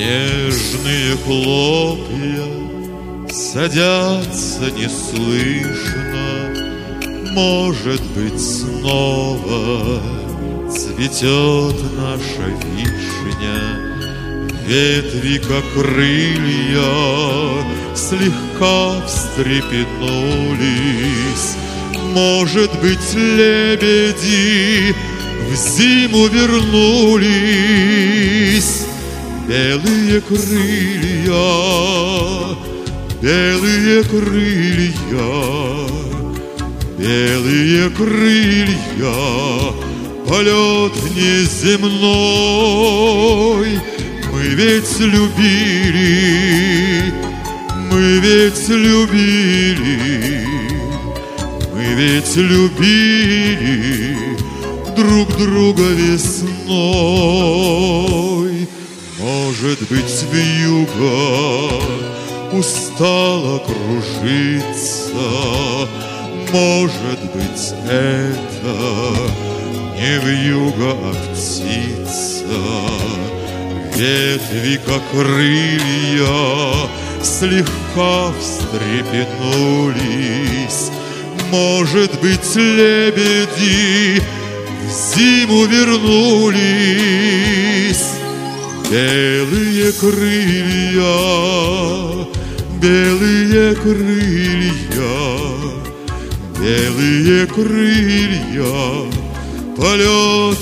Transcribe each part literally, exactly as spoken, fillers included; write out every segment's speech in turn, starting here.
Снежные хлопья садятся неслышно. Может быть, снова цветет наша вишня. Ветви, как крылья, слегка встрепенулись. Может быть, лебеди в зиму вернулись. Белые крылья, белые крылья, белые крылья, полет неземной. Мы ведь любили, мы ведь любили, мы ведь любили друг друга весной. Может быть, вьюга устала кружиться. Может быть, это не вьюга, а птица. Ветви, как крылья, слегка встрепенулись. Может быть, лебеди в зиму вернулись. Белые крылья, белые крылья, белые крылья, полет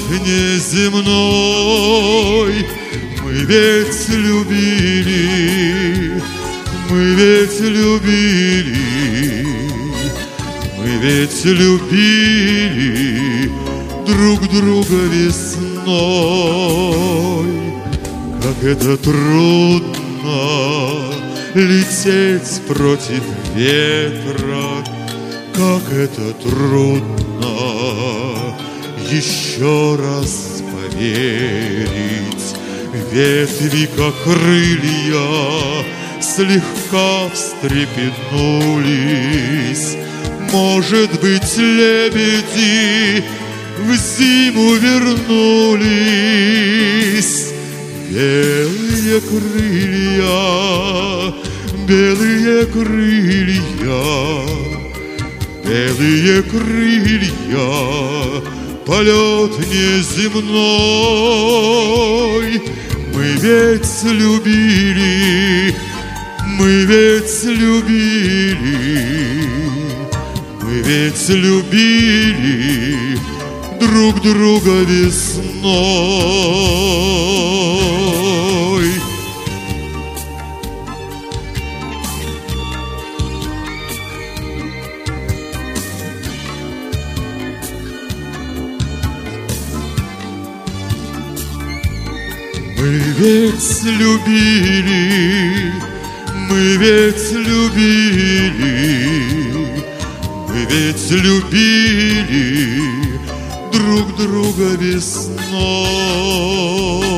неземной. Мы ведь любили, мы ведь любили, мы ведь любили друг друга весной. Как это трудно лететь против ветра, как это трудно еще раз поверить. Ветви, как крылья, слегка встрепенулись. Может быть, лебеди в зиму вернулись. Белые крылья, белые крылья, белые крылья, полет неземной. Мы ведь любили, мы ведь любили, мы ведь любили друг друга весной. Мы ведь любили, мы ведь любили, мы ведь любили друг друга весной.